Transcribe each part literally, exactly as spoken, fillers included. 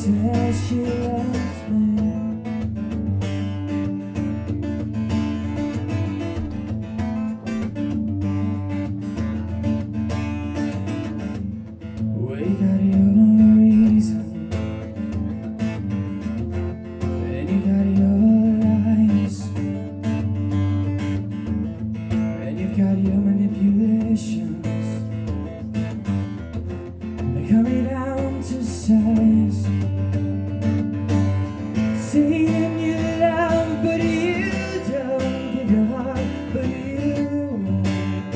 says she loves me. Well, you got your reason, and you got your lies, and you've got your manipulations. They cut me down to size, saying you love, but you don't give your heart, but you won't.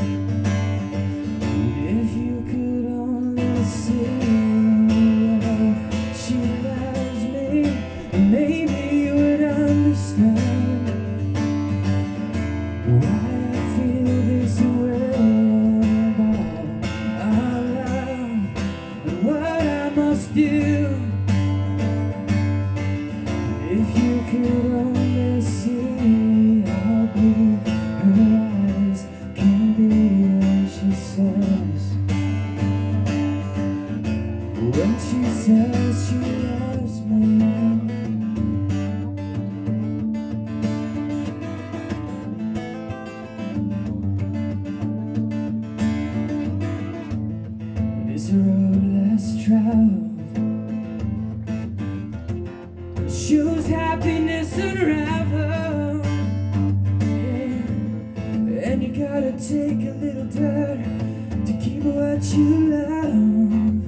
If you could only see how she loves me, maybe you would understand why I feel this way about our love and what I must do. If you could only see how blue her eyes can be when she says, when she says she loves me. It's a road less traveled, shows happiness unravel, yeah. And you gotta take a little dirt to keep what you love.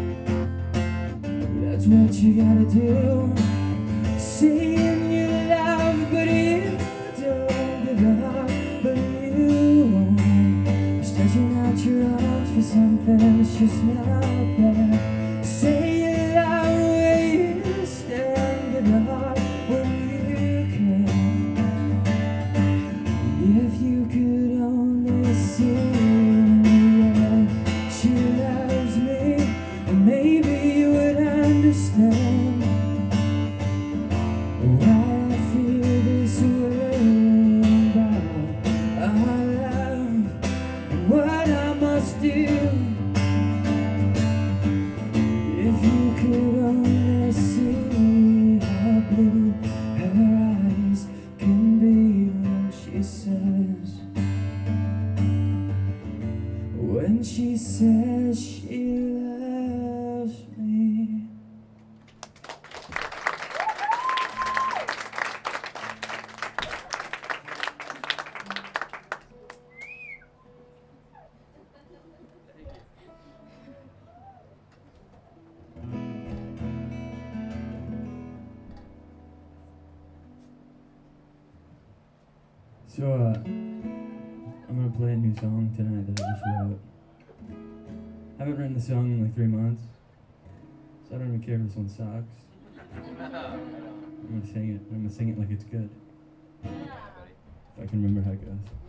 That's what you gotta do. Saying you love, but you don't give your heart, but you won't. Stretching out your arms for something that's just not there. Say you love where you stand, give your heart when you can. If you could only see how she loves me, maybe you would understand why I feel this way about our love and what I must do. If you could only see how blue her eyes can be when she says, when she says she loves me. So, uh, I'm gonna play a new song tonight that I just wrote. I haven't written the song in like three months, so I don't even care if this one sucks. I'm gonna sing it. I'm gonna sing it like it's good. If I can remember how it goes.